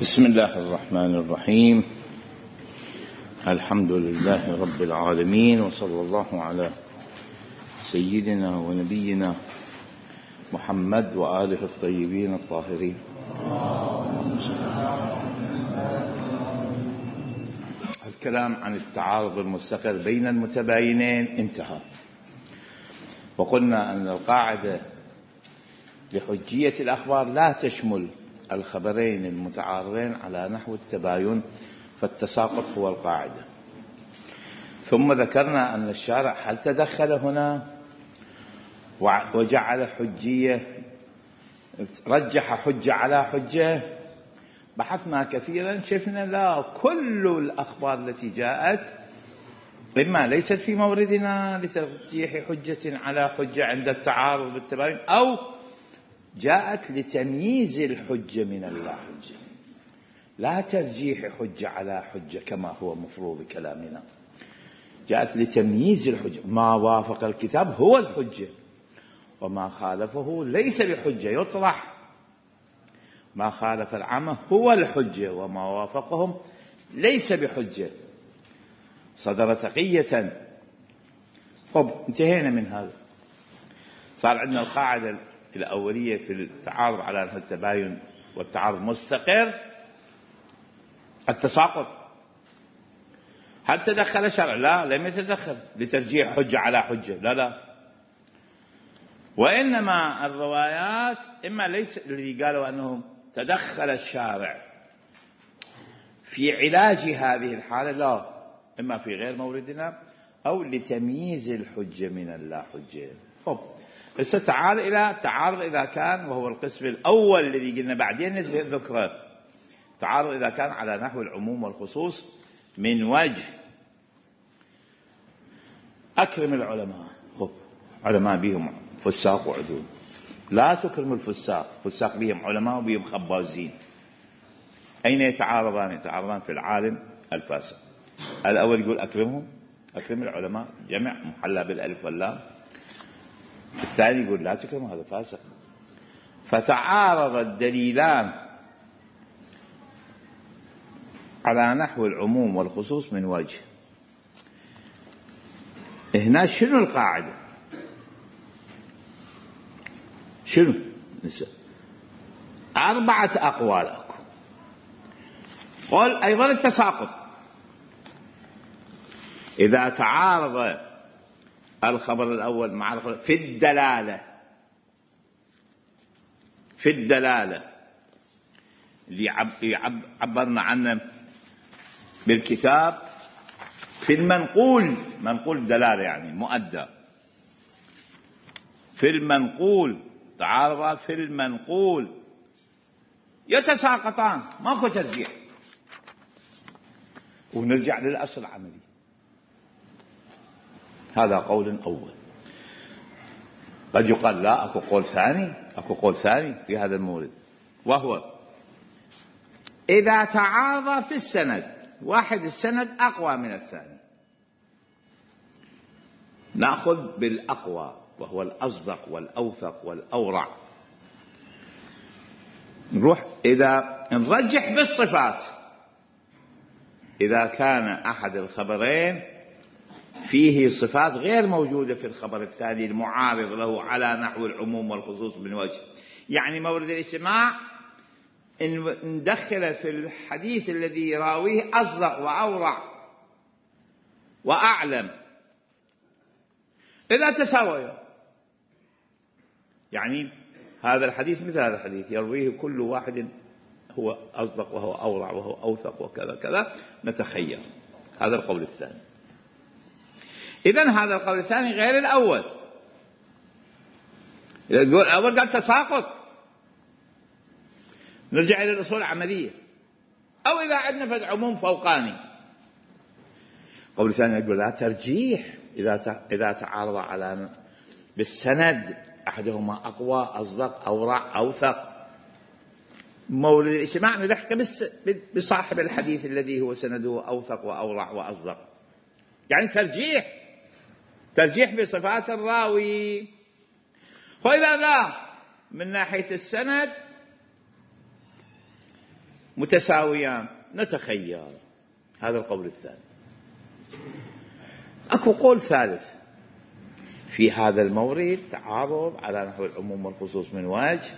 بسم الله الرحمن الرحيم. الحمد لله رب العالمين، وصلى الله على سيدنا ونبينا محمد وآله الطيبين الطاهرين. الكلام عن التعارض المستقر بين المتباينين انتهى، وقلنا أن القاعدة لحجية الأخبار لا تشمل الخبرين المتعارضين على نحو التباين، فالتساقط هو القاعدة. ثم ذكرنا أن الشارع هل تدخل هنا وجعل حجية، رجح حجة على حجة؟ بحثنا كثيرا، شفنا لا، كل الأخبار التي جاءت إما ليست في موردنا لترجيح حجة على حجة عند التعارض بالتباين، أو جاءت لتمييز الحجة من اللاحجة، لا ترجيح حجة على حجة كما هو مفروض كلامنا. جاءت لتمييز الحجة، ما وافق الكتاب هو الحجة، وما خالفه ليس بحجة يطرح. ما خالف العامة هو الحجة، وما وافقهم ليس بحجة. صدر تقية. انتهينا من هذا. صار عندنا القاعدة الأولية في التعارض على نحو التباين والتعارض مستقر، التساقط. هل تدخل الشرع؟ لا، لم يتدخل لترجيح حجة على حجة، لا. وإنما الروايات إما ليس الذي قالوا أنه تدخل الشارع في علاج هذه الحالة، لا، إما في غير موردنا أو لتمييز الحجة من اللا حجة. تعال إلى تعارض إذا كان، وهو القسم الأول الذي قلنا بعدين ذكره، تعارض إذا كان على نحو العموم والخصوص من وجه. أكرم العلماء، علماء بهم فساق وعدول، لا تكرم الفساق، فساق بهم علماء وبهم خبازين. أين يتعارضان؟ يتعارضان في العالم الفاسق. الأول يقول أكرمهم، أكرم العلماء، جمع محلى بالألف واللام. الثاني يقول لا تكرم، هذا فاسق. فتعارض الدليلان على نحو العموم والخصوص من وجه. هنا شنو القاعدة؟ شنو؟ 4 أقوال أكو. قل أيضا التساقط إذا تعارض الخبر الأول مع الخبر في الدلالة اللي عبرنا عنه بالكتاب، في المنقول، منقول دلالة يعني مؤدى، في المنقول تعارض في المنقول يتساقطان، ماكو ترجيح. ونرجع للأصل العملي. هذا قول أول. قد يقال لا، أكو قول ثاني في هذا المورد، وهو إذا تعارض في السند، واحد السند أقوى من الثاني، نأخذ بالأقوى وهو الأصدق والأوثق والأورع. نروح إذا نرجح بالصفات، إذا كان أحد الخبرين فيه صفات غير موجودة في الخبر الثاني المعارض له على نحو العموم والخصوص من وجه. يعني مورد الاجتماع ندخل في الحديث الذي يراويه أصدق وأورع وأعلم إذا تساويا. يعني هذا الحديث مثل هذا الحديث يرويه كل واحد هو أصدق وهو أورع وهو أوثق وكذا كذا، نتخير. هذا القول الثاني. إذن هذا القول الثاني غير الأول. الأول قال تساقط، نرجع إلى الأصول العملية. أو إذا عندنا فد عموم فوقاني. القول الثاني يقول لا ترجيح إذا تعارض على بالسند أحدهما أقوى أصدق أورع أوثق. مورد الاجتماع نلحق بصاحب الحديث الذي هو سنده أوثق وأورع وأصدق، يعني ترجيح بصفات الراوي. وإذا لا، من ناحية السند متساويان نتخير. هذا القول الثاني. أكو قول ثالث: في هذا المورد تعارض على نحو العموم والخصوص من وجه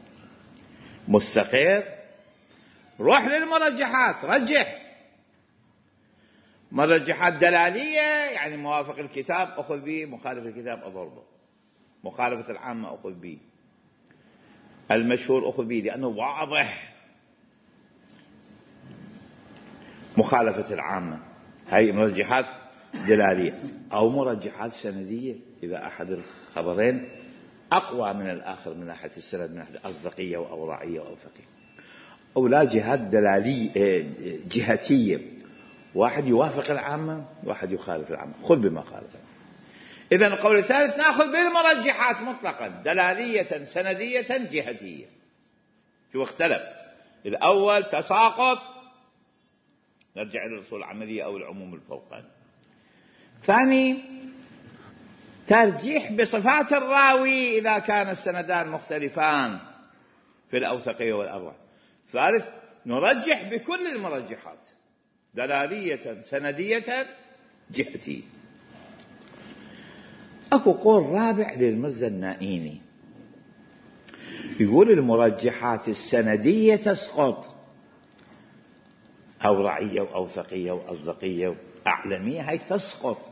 مستقر. روح للمرجحات، رجح. مرجحات دلالية يعني موافق الكتاب أخذ به، مخالف الكتاب أضربه. مخالفة العامة أخذ به، المشهور أخذ به لأنه واضح. مخالفة العامة هاي مرجحات دلالية. أو مرجحات سندية، إذا أحد الخبرين أقوى من الآخر من ناحية السند، من ناحية أصدقية وأوراعية وأوثقية. أو لا جهات دلالية جهتية، واحد يوافق العامة واحد يخالف العامة، خذ بما خالف. إذن القول الثالث نأخذ بالمرجحات مطلقا، دلالية سندية جهتية. شو اختلف؟ الأول تساقط، نرجع إلى الأصول العملية أو العموم الفوقاني. ثاني ترجيح بصفات الراوي إذا كان السندان مختلفان في الأوثقية والأرواح. ثالث نرجح بكل المرجحات، دلالية سندية جهتية. أكو قول رابع للمرزا النائيني، يقول المرجحات السندية تسقط، أوراعية وأوثقية وأصدقية وأعلمية هاي تسقط،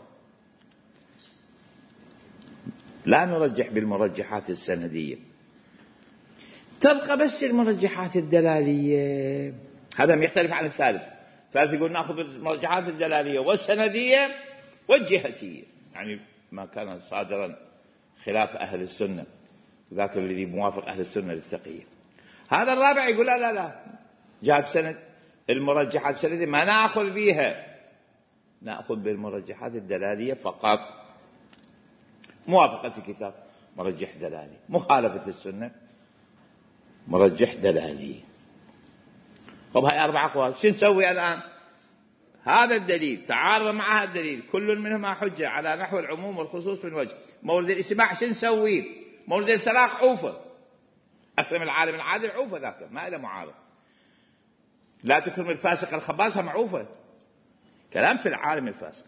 لا نرجح بالمرجحات السندية، تبقى بس المرجحات الدلالية. هذا يختلف عن الثالث. الثالث يقول نأخذ المرجحات الدلالية والسندية والجهتية، يعني ما كان صادرا خلاف أهل السنة، ذاك الذي موافق أهل السنة للتقية. هذا الرابع يقول لا لا لا، جهة سند المرجحات السندية ما نأخذ بها، نأخذ بالمرجحات الدلالية فقط. موافقة الكتاب مرجح دلالي، مخالفة السنة مرجح دلالي. طب هاي 4 أقوال، شو نسوي الآن؟ هذا الدليل تعارض مع هذا الدليل، كل منهما حجة على نحو العموم والخصوص من وجه. مورد الاجتماع شو نسوي؟ مورد الافتراق عوفة، أكرم العالم العادل عوفة، ذاك ما إلى معارض. لا تكرم الفاسق الخباث معوفة، كلام في العالم الفاسق.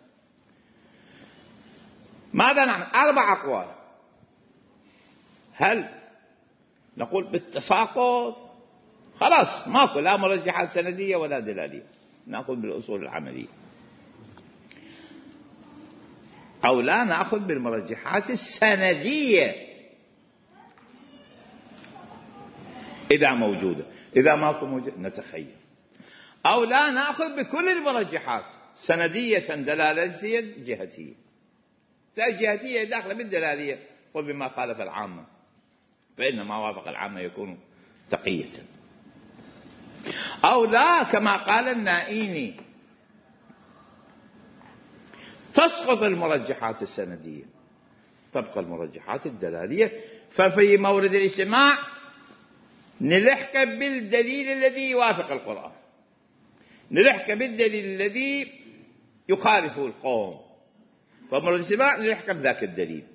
ماذا نعمل؟ 4 أقوال. هل نقول بالتساقط خلاص ماكو لا مرجحات سندية ولا دلالية، نأخذ بالأصول العملية، أو لا نأخذ بالمرجحات السندية إذا موجودة، إذا ماكو موجود نتخيل، أو لا نأخذ بكل المرجحات سندية دلالية جهتية. الجهتية داخلة بالدلالية، خذ بما خالف العامة، فإن ما وافق العامة يكون تقية. أو لا كما قال النائيني تسقط المرجحات السندية، تبقى المرجحات الدلالية. ففي مورد الاجتماع نلحق بالدليل الذي يوافق القرآن، نلحق بالدليل الذي يخالفه القوم، فمورد الاجتماع نلحق بذاك الدليل.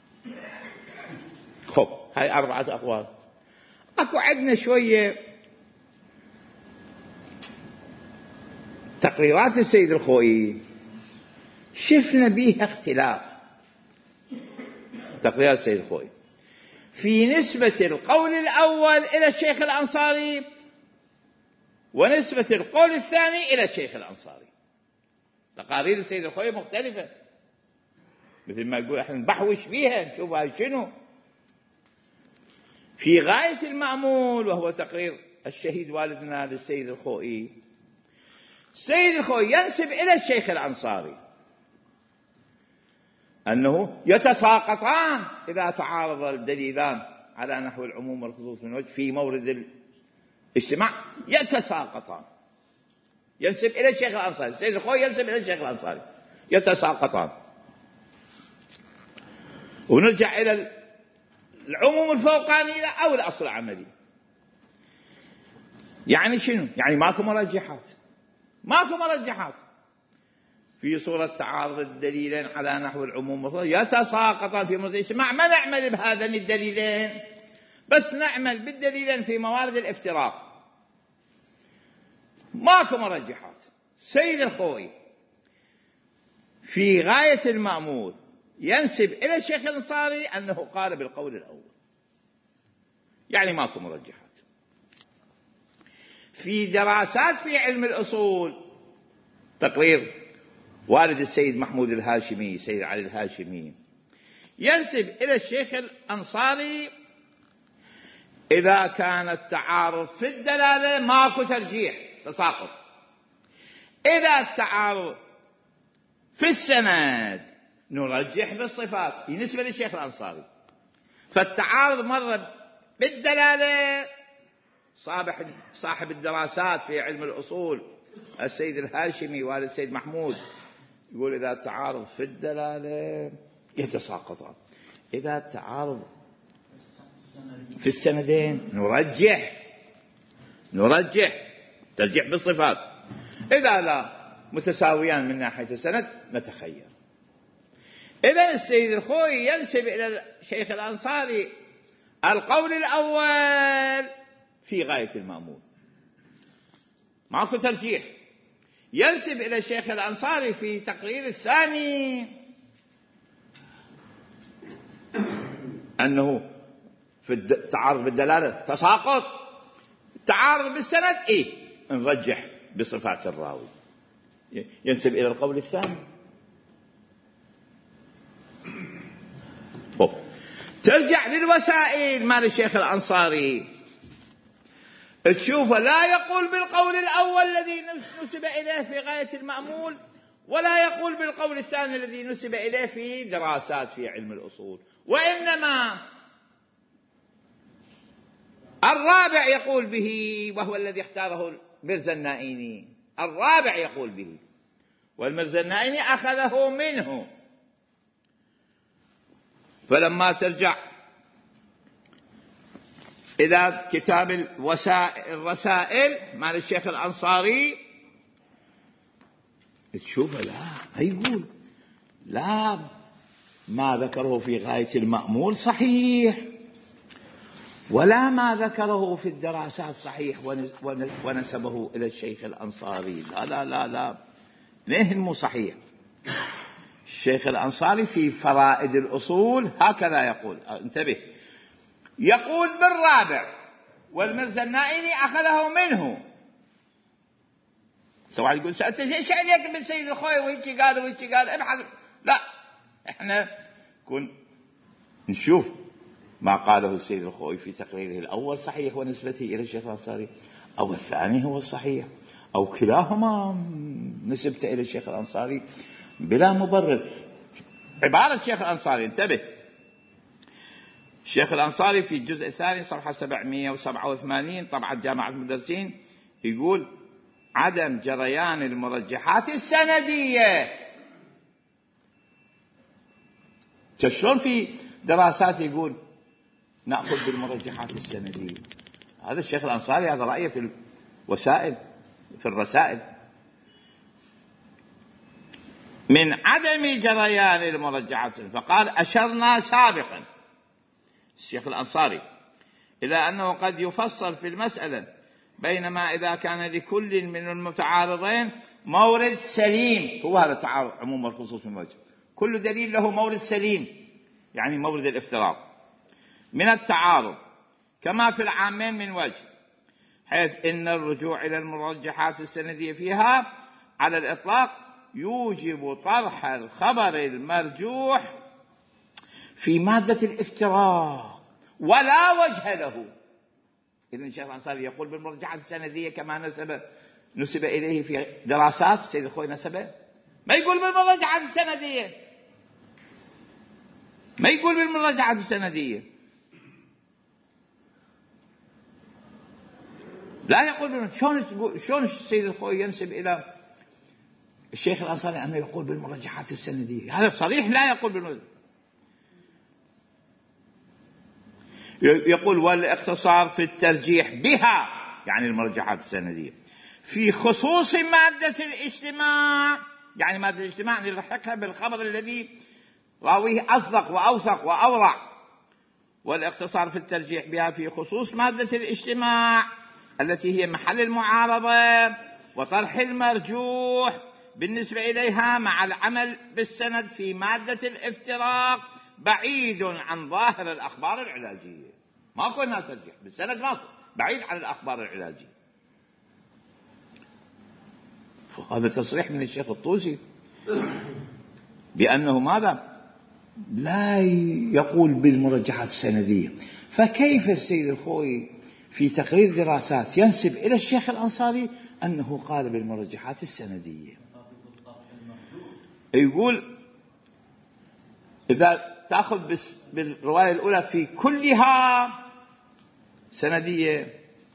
خب هاي 4 أقوال. أكو عندنا شوية تقريرات السيد الخوئي شفنا بيها اختلاف. تقريرات السيد الخوئي في نسبة القول الأول إلى الشيخ الأنصاري ونسبة القول الثاني إلى الشيخ الأنصاري. تقارير السيد الخوئي مختلفة، مثل ما يقول احنا نبحوش فيها نشوف هاي شنو. في غاية المأمول وهو تقرير الشهيد والدنا للسيد الخوئي، السيد الخوئي ينسب إلى الشيخ الأنصاري أنه يتساقطان إذا تعارض الدليلان على نحو العموم والخصوص من وجه في مورد الاجتماع، يتساقطان. ينسب إلى الشيخ الأنصاري، السيد الخوئي ينسب إلى الشيخ الأنصاري، يتساقطان. ونرجع إلى العموم الفوقاني أو الأصل العملي. يعني شنو؟ يعني ماكو مرجحات، ماكو مرجحات في صورة تعارض الدليلين على نحو العموم والخصوص، يتساقطان في مورد الاجتماع. ما نعمل بهذين الدليلين، بس نعمل بالدليلين في موارد الافتراق. ماكو مرجحات. سيد الخوئي في غاية المأمول ينسب إلى الشيخ الأنصاري أنه قال بالقول الأول، يعني ماكو مرجحات. في دراسات في علم الأصول تقرير والد السيد محمود الهاشمي سيد علي الهاشمي ينسب إلى الشيخ الأنصاري إذا كان التعارض في الدلالة ماكو ترجيح تساقط، إذا التعارض في السند نرجح بالصفات بالنسبة للشيخ الأنصاري. فالتعارض مرة بالدلالة صاحب الدراسات في علم الأصول السيد الهاشمي والد السيد محمود يقول إذا التعارض في الدلالة يتساقطان، إذا التعارض في السندين نرجح ترجيح بالصفات، إذا لا متساويان من ناحية السند نتخير. إذا السيد الخوئي ينسب إلى الشيخ الأنصاري القول الأول في غاية المأمول ماكو ترجيح، ينسب إلى الشيخ الأنصاري في تقرير الثاني أنه في التعارض بالدلالة تساقط، التعارض بالسند نرجح بصفات الراوي، ينسب إلى القول الثاني. ترجع للوسائل مال الشيخ الأنصاري تشوفه لا يقول بالقول الأول الذي نسب إليه في غاية المأمول، ولا يقول بالقول الثاني الذي نسب إليه في دراسات في علم الأصول، وإنما الرابع يقول به، وهو الذي اختاره المرزا-النائيني، الرابع يقول به، والمرزا-النائيني أخذه منه. فلما ترجع إلى كتاب الرسائل مال الشيخ الأنصاري تشوف لا يقول لا ما ذكره في غاية المأمول صحيح، ولا ما ذكره في الدراسات صحيح ونسبه إلى الشيخ الأنصاري، لا لا لا لا ليه مو صحيح. الشيخ الأنصاري في فرائد الأصول هكذا يقول، انتبه، يقول بالرابع، والمرزا-النائيني أخذه منه. سواء يقول سألت ايش عليك من سيد الخوئي ويجي قال ابحث، لا احنا نشوف ما قاله السيد الخوئي في تقريره الأول صحيح ونسبته إلى الشيخ الأنصاري، أو الثاني هو الصحيح، أو كلاهما نسبته إلى الشيخ الأنصاري بلا مبرر. عبارة الشيخ الأنصاري، انتبه، الشيخ الأنصاري في الجزء الثاني صفحة 787 طبعة جامعة المدرسين يقول عدم جريان المرجحات السندية. شلون في دراسات يقول نأخذ بالمرجحات السندية؟ هذا الشيخ الأنصاري هذا رأيه في الرسائل من عدم جريان المرجحات، فقال أشرنا سابقا الشيخ الأنصاري إلى أنه قد يفصل في المسألة بينما إذا كان لكل من المتعارضين مورد سليم، هو هذا التعارض عموم والخصوص من وجه، كل دليل له مورد سليم يعني مورد الافتراض من التعارض كما في العامين من وجه، حيث إن الرجوع إلى المرجحات السندية فيها على الإطلاق يوجب طرح الخبر المرجوح في مادة الافتراض ولا وجه له. إذن الشيخ الأنصاري يقول بالمرجحات السندية كما نسب إليه في دراسات السيد الخوئي نسبه، ما يقول بالمرجحات السندية، ما يقول بالمرجحات السندية، لا يقول شلون السيد الخوئي ينسب إلى الشيخ الأنصاري أنه يقول بالمرجحات السندية؟ هذا صريح لا يقول بالمرجحات. يقول والاختصار في الترجيح بها يعني المرجحات السندية في خصوص مادة الاجتماع، يعني مادة الاجتماع نلحقها بالخبر الذي راويه أصدق وأوثق وأورع، والاختصار في الترجيح بها في خصوص مادة الاجتماع التي هي محل المعارضة وطرح المرجوح بالنسبة إليها مع العمل بالسند في مادة الافتراق بعيد عن ظاهر الأخبار العلاجية. ماكو ناس ترجح بالسند، ماكو، بعيد عن الأخبار العلاجية. هذا تصريح من الشيخ الطوسي بأنه ماذا؟ لا يقول بالمرجحات السندية. فكيف السيد الخوئي في تقرير دراسات ينسب إلى الشيخ الأنصاري أنه قال بالمرجحات السندية؟ يقول إذا تأخذ بالرواية الأولى في كلها سندية،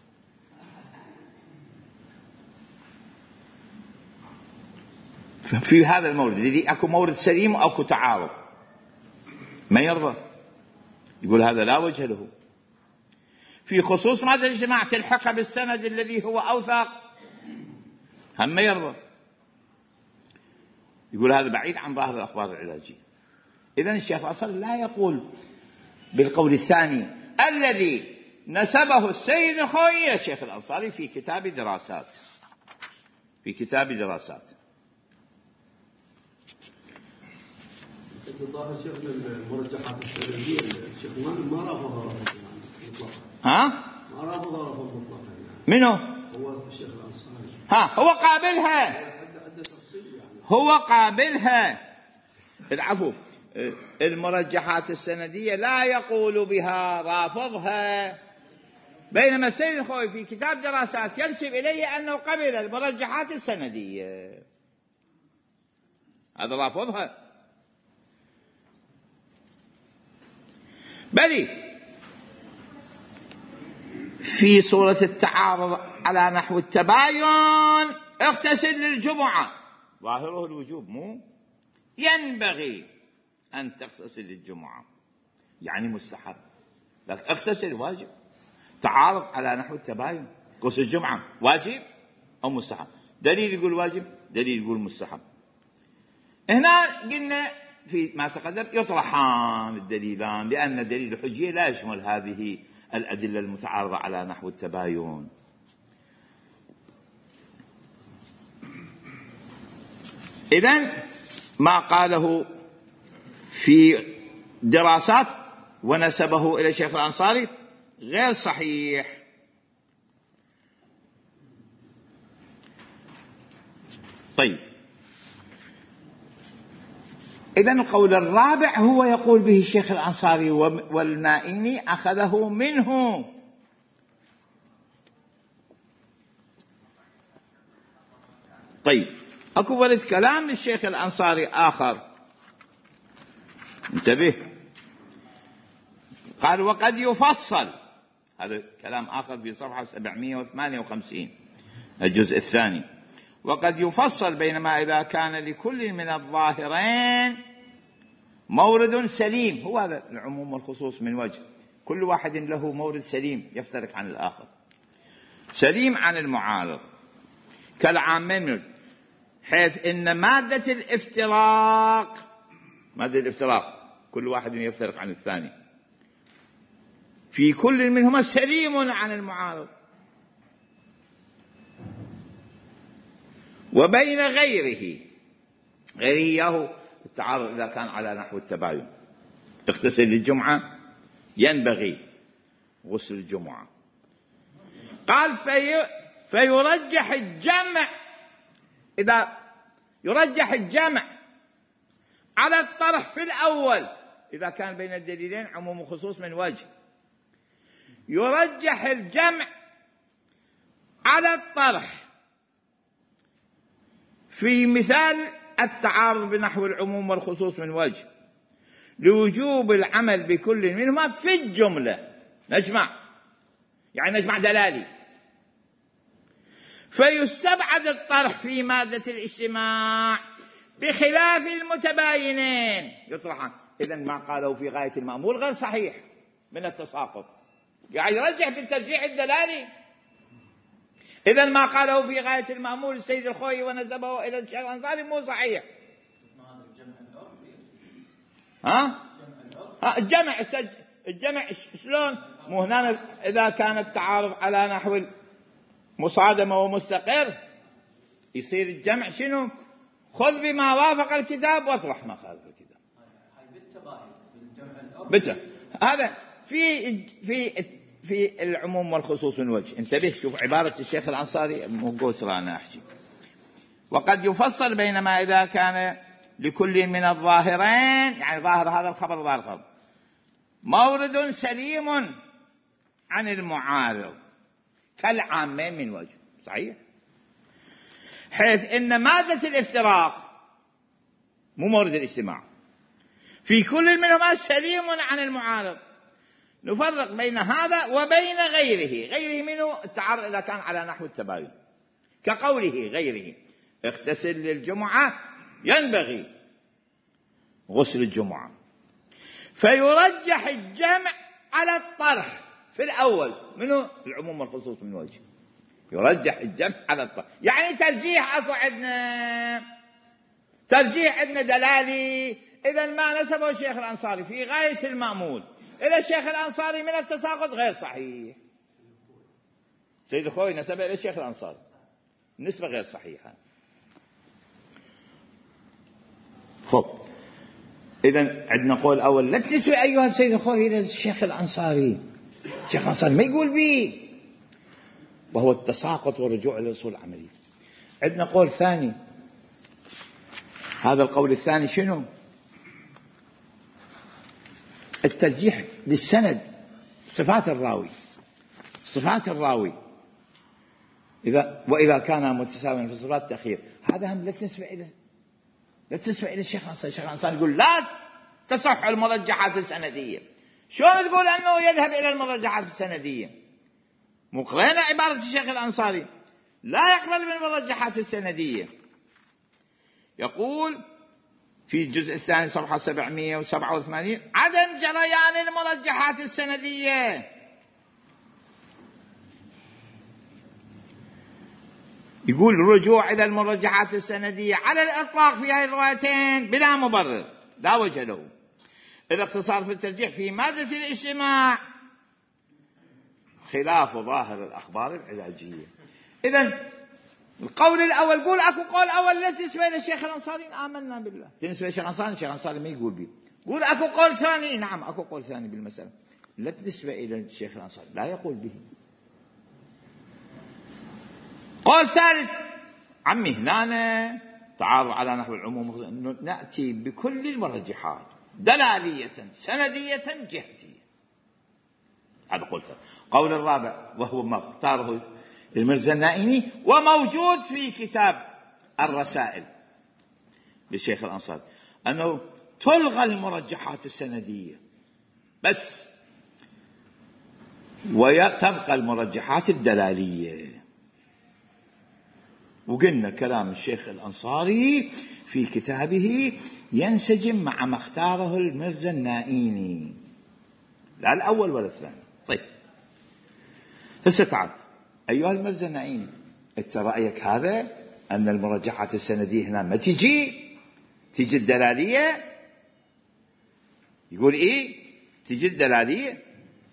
في هذا المورد الذي أكو مورد سليم وأكو تعارض ما يرضى، يقول هذا لا وجه له. في خصوص مادة الاجتماع تلحق بالسند الذي هو أوثق، هم ما يرضى، يقول هذا بعيد عن ظاهر الأخبار العلاجية. إذن الشيخ الأنصاري لا يقول بالقول الثاني الذي نسبه السيد الخوئي إلى الشيخ الأنصاري في كتاب دراسات، في كتاب دراسات. إضافة شيخ للمرجحات السندية، الشيخ ما رافضها مطلقا. ها؟ ما رافضها رفض مطلقا يعني. منو؟ هو الشيخ الأنصاري. ها، هو قابلها. عدة تفصيل يعني. هو قابلها. العفو، المرجحات السندية لا يقول بها، رافضها. بينما السيد الخوئي في كتاب دراسات ينسب إليه أنه قبل المرجحات السندية، هذا رافضها. بل في صورة التعارض على نحو التباين اغتسل للجمعة، ظاهره الوجوب، مو ينبغي أن تغتسل للجمعة، يعني مستحب، لكن اغتسل واجب. تعارض على نحو التباين، غسل الجمعة واجب أو مستحب، دليل يقول واجب، دليل يقول مستحب. هنا قلنا في ما تقدم يطرحان الدليلان، لأن دليل الحجية لا يشمل هذه الأدلة المتعارضة على نحو التباين. إذن ما قاله في دراسات ونسبه إلى الشيخ الأنصاري غير صحيح. طيب، إذن القول الرابع هو يقول به الشيخ الأنصاري والنائيني أخذه منه. طيب، أكو ولد كلام للشيخ الأنصاري آخر، انتبه، قال وقد يفصل، هذا كلام آخر في صفحة 758 الجزء الثاني، وقد يفصل بينما إذا كان لكل من الظاهرين مورد سليم، هو هذا العموم والخصوص من وجه، كل واحد له مورد سليم يفترق عن الآخر، سليم عن المعارض كالعامين من، حيث إن مادة الافتراق كل واحد يفترق عن الثاني، في كل منهما سليم عن المعارض، وبين غيره ياهو التعارض إذا كان على نحو التباين، اغتسل للجمعة ينبغي غسل الجمعة. قال فيرجح الجمع، إذا يرجح الجمع على الطرح في الأول إذا كان بين الدليلين عموم وخصوص من وجه، يرجح الجمع على الطرح في مثال التعارض بنحو العموم والخصوص من وجه لوجوب العمل بكل منهما في الجملة، نجمع يعني نجمع دلالي، فيستبعد الطرح في مادة الاجتماع بخلاف المتباينين يطرحان. إذن ما قاله في غاية المأمول غير صحيح من التساقط، يعني يرجح بالترجيح الدلالي. إذن ما قاله في غاية المأمول السيد الخوئي ونسبه إلى الشيخ الأنصاري مو صحيح. الجمع شلون؟ مو هنا إذا كان التعارض على نحو مصادمة ومستقر يصير الجمع شنو؟ خذ بما وافق الكتاب واطرح ما خالف الكتاب. هذا في العموم والخصوص من وجه. انتبه، شوف عبارة الشيخ الأنصاري مو قوسرة أنا أحكي. وقد يفصل بينما إذا كان لكل من الظاهرين، يعني ظاهر هذا الخبر ظاهر الخبر، مورد سليم عن المعارض كالعامين من وجه. صحيح، حيث إن مادة الافتراق مو مورد الاجتماع في كل منهما سليم عن المعارض. نفرق بين هذا وبين غيره منه التعارض إذا كان على نحو التباين، كقوله غيره اغتسل للجمعة ينبغي غسل الجمعة، فيرجح الجمع على الطرح في الأول منه العموم والخصوص من وجه. يرجح الجمع على الطرح، يعني ترجيح أكو عندنا، ترجيح عندنا دلالي. إذا ما نسبه الشيخ الأنصاري في غاية المأمول إلى الشيخ الأنصاري من التساقط غير صحيح. سيد الخوي نسبه إلى الشيخ الأنصاري نسبة غير صحيحة. خب، إذن عندنا قول أول لا تنسوا أيها السيد الخوي إلى الشيخ الأنصاري. الشيخ الأنصاري ما يقول به، وهو التساقط والرجوع إلى الأصول العملية. عندنا قول ثاني، هذا القول الثاني شنو؟ الترجيح للسند، صفات الراوي وإذا كان متساويا في صفات التأخير. هذا هم لا تسمع إلى الشيخ الأنصاري. الشيخ الأنصاري يقول لا تصح المرجحات السندية. شلون تقول أنه يذهب إلى المرجحات السندية؟ مقرنة عبارة الشيخ الأنصاري لا يقبل من المرجحات السندية. يقول في الجزء الثاني صفحة 787 عدم جريان المرجحات السندية. يقول الرجوع إلى المرجحات السندية على الإطلاق في هذه الروايتين بلا مبرر لا وجه له. الاختصار في الترجيح في مادة الاجتماع خلاف ظاهر الأخبار العلاجية. إذن القول الأول قول أكو قول أول لا تنسبة إلى الشيخ الأنصاري آمنا بالله، تنسبة الشيخ الأنصاري، الشيخ الأنصاري ما يقول به. قول أكو قول ثاني، نعم أكو قول ثاني بالمسألة، لا تنسبة إلى الشيخ الأنصاري لا يقول به. قول ثالث عمي هنا تعارض على نحو العموم، نأتي بكل المرجحات دلالية سندية جهتية. هذا قول ثالث. قول الرابع وهو ما اختاره المرزا النائمي وموجود في كتاب الرسائل للشيخ الأنصاري، أنه تلغى المرجحات السندية بس وتبقى المرجحات الدلالية. وقلنا كلام الشيخ الأنصاري في كتابه ينسجم مع ما اختاره المرزا النائمي، لا الأول ولا الثاني. طيب هسه تعال أيها المرزا النائمي، أنت رأيك هذا أن المرجحات السندية هنا ما تجي الدلالية؟ يقول إيه تجي الدلالية.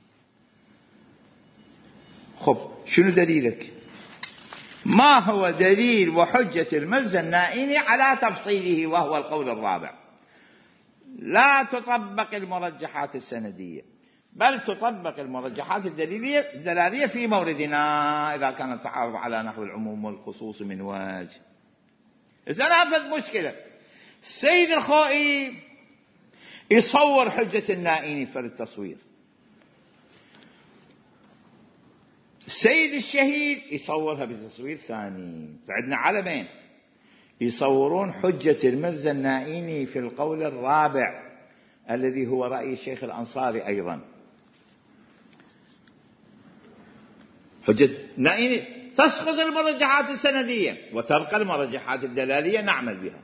خب شنو دليلك؟ ما هو دليل وحجة المرزا النائمي على تفصيله وهو القول الرابع؟ لا تطبق المرجحات السندية بل تطبق المرجحات الدلالية في موردنا إذا كان التعارض على نحو العموم والخصوص من وجه. إذا نافذ مشكلة السيد الخوئي يصور حجة النائمي في التصوير، السيد الشهيد يصورها بتصوير ثاني. فعندنا علمين يصورون حجة المرزا النائمي في القول الرابع الذي هو رأي الشيخ الأنصاري أيضا. حجة النائمي تسقط المرجحات السندية وتبقى المرجحات الدلالية نعمل بها.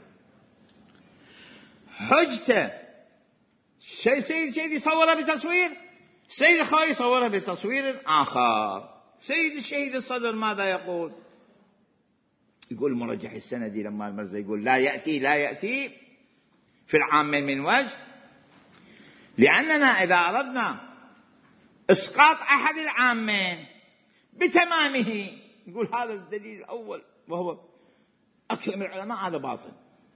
حجته السيد يصورها بتصوير، السيد الخوئي يصورها بتصوير آخر. سيد الشهيد الصدر ماذا يقول؟ يقول المرجح السندي لما المرزا يقول لا يأتي في العامين من وجه، لأننا إذا أردنا إسقاط أحد العامين بتمامه، يقول هذا الدليل الأول وهو أكثر من العلماء هذا باطل.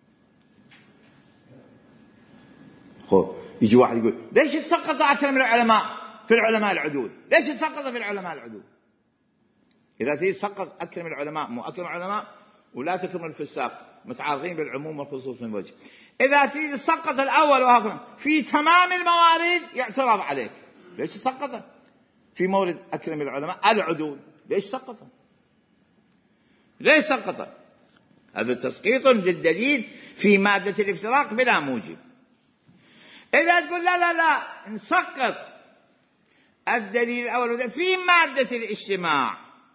يجي واحد يقول ليش تسقط أكثر من العلماء في العلماء العدول؟ ليش تسقط في العلماء العدول؟ إذا تسقط أكثر من العلماء مو أكثر من العلماء ولا تكرم الفساق، متعارضين بالعموم والخصوص من وجه. إذا تسقط الأول وهكذا في تمام الموارد يعترض عليك. ليش تسقط في مورد أكرم العلماء العدول؟ ليش سقط؟ ليش سقط؟ هذا تسقيط للدليل في مادة الافتراق بلا موجب. إذا تقول لا نسقط الدليل الأول في مادة الاجتماع،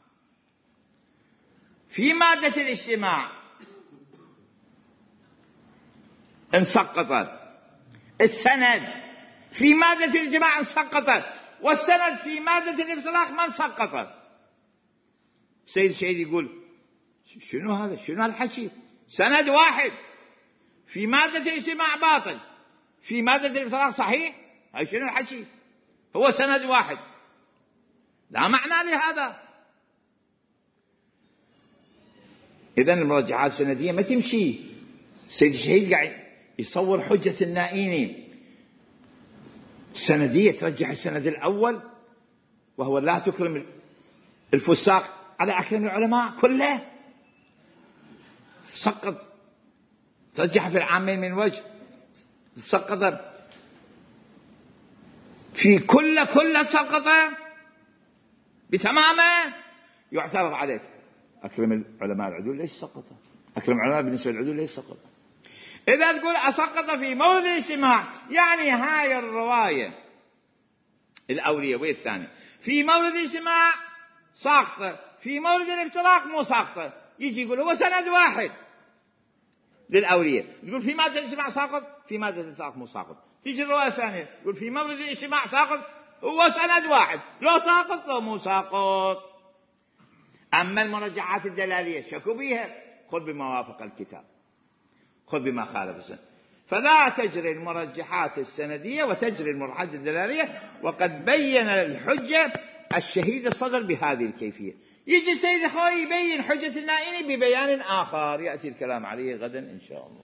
في مادة الاجتماع انسقطت، السند في مادة الاجتماع انسقطت، والسند في مادة الافتراق ما انسقطت. سيد الشهيد يقول شنو هذا؟ شنو هالحكي؟ سند واحد في مادة الاجتماع باطل، في مادة الافتراق صحيح؟ هاي شنو الحكي؟ هو سند واحد، لا معنى لهذا. إذن المرجحات السندية ما تمشي. سيد الشهيد قاعد يصور حجة النائيني السندية ترجح السند الأول، وهو لا تكرم الفساق على أكرم العلماء كله، سقط ترجح في العامين من وجه، سقط في كل سقط بتمامه، يعترض عليك. أكرم العلماء العدول ليش سقط؟ أكرم العلماء بالنسبة للعدول ليش سقط؟ إذا تقول أسقط في مورد الاجتماع، يعني هاي الرواية الأولية والثانية في مورد الاجتماع ساقطة، في مورد الافتراق مو ساقطة. يجي يقول هو سند واحد للأولية، يقول في مادة الاجتماع ساقط، في مادة الافتراق مو ساقط. تيجي الرواية الثانية يقول في مورد الاجتماع ساقط، هو سند واحد، لو ساقط لو مو ساقط. أما المرجحات الدلالية شكوا بها، خذ بما وافق الكتاب، خذ بما خالف السنة. فلا تجري المرجحات السندية وتجري المرجحات الدلالية. وقد بين الحجة الشهيد الصدر بهذه الكيفية. يجي السيد الخوي يبين حجة النائيني ببيان آخر، يأتي الكلام عليه غدا إن شاء الله.